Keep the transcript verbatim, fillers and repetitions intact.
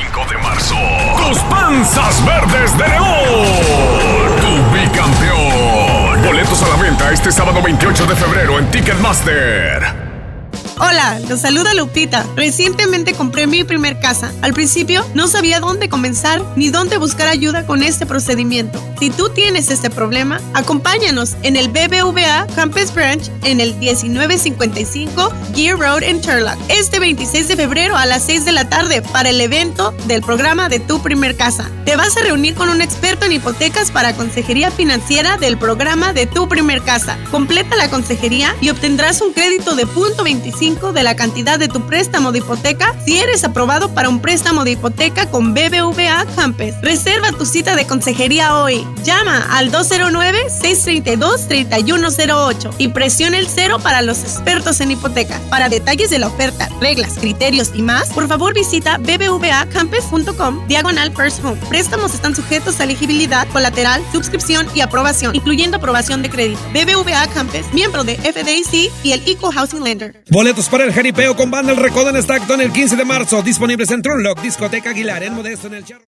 cinco de marzo. Tus panzas verdes de León. Tu bicampeón. Boletos a la venta este sábado veintiocho de febrero en Ticketmaster. Hola, los saluda Lupita. Recientemente compré mi primer casa. Al principio no sabía dónde comenzar ni dónde buscar ayuda con este procedimiento. Si tú tienes este problema, acompáñanos en el B B V A Campus Branch en el diecinueve cincuenta y cinco Gear Road en Turlock este veintiséis de febrero a las seis de la tarde para el evento del programa de Tu Primer Casa. Te vas a reunir con un experto en hipotecas para consejería financiera del programa de Tu Primer Casa. Completa la consejería y obtendrás un crédito de punto veinticinco de la cantidad de tu préstamo de hipoteca si eres aprobado para un préstamo de hipoteca con B B V A Campus. Reserva tu cita de consejería hoy. Llama al dos cero nueve, seis tres dos, tres uno cero ocho y presiona el cero para los expertos en hipoteca. Para detalles de la oferta, reglas, criterios y más, por favor visita bbvacampus.com diagonal First Home. Préstamos están sujetos a elegibilidad, colateral, suscripción y aprobación, incluyendo aprobación de crédito. B B V A Campus, miembro de F D I C y el Equal Housing Lender. Boletos para el jaripeo con banda El Recodo en Stockton el quince de marzo. Disponibles en Turlock, Discoteca Aguilar, en Modesto, en el Charro.